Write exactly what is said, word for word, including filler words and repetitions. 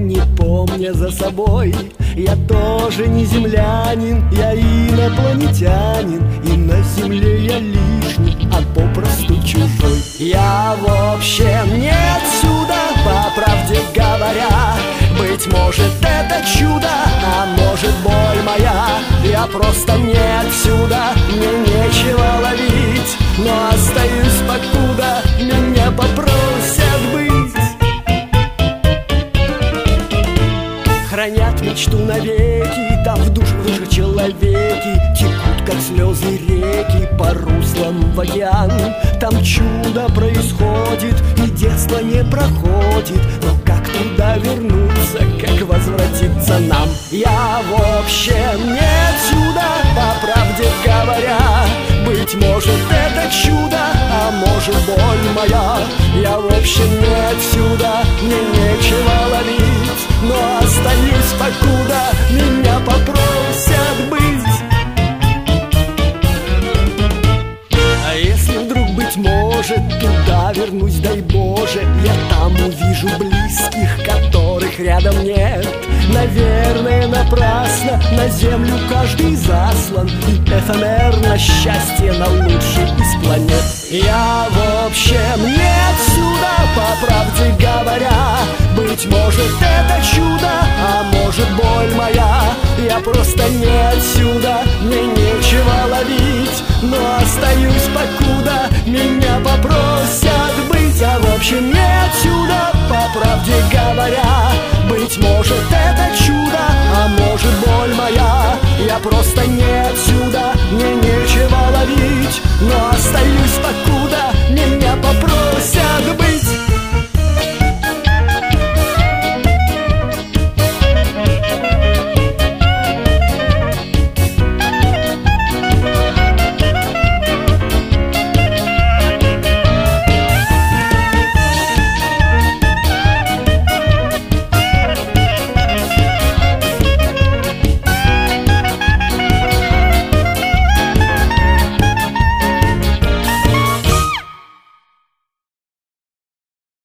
не помня за собой. Я тоже не землянин, я инопланетянин, и на земле я лишний, а попросту чужой. Я в общем не отсюда, по правде говоря. Быть может это чудо, а может боль моя. Я просто не отсюда, мне нечего ловить, но остаюсь покуда меня попросят быть. Хранят мечту навеки, там в душе, в душе человеки текут, как слезы реки, по руслам в океан. Там чудо происходит, и детство не проходит, но как туда вернуться, как возвратиться нам? Я в общем не отсюда, по правде говоря. Быть может это чудо, а может боль моя. Я в общем не отсюда, мне нечего ловить, но остаюсь покуда меня попросят быть. А если вдруг, быть может, туда вернусь, дай Боже, я там увижу близких, которых рядом нет. Наверное, напрасно на землю каждый заслан, и эфемерно счастье на лучшей из планет. Я в общем не отсюда, по правде говоря. Быть может это чудо, а может боль моя. Я просто не отсюда, мне нечего ловить, но остаюсь покуда меня попросят быть. А в общем не отсюда, по правде говоря. Быть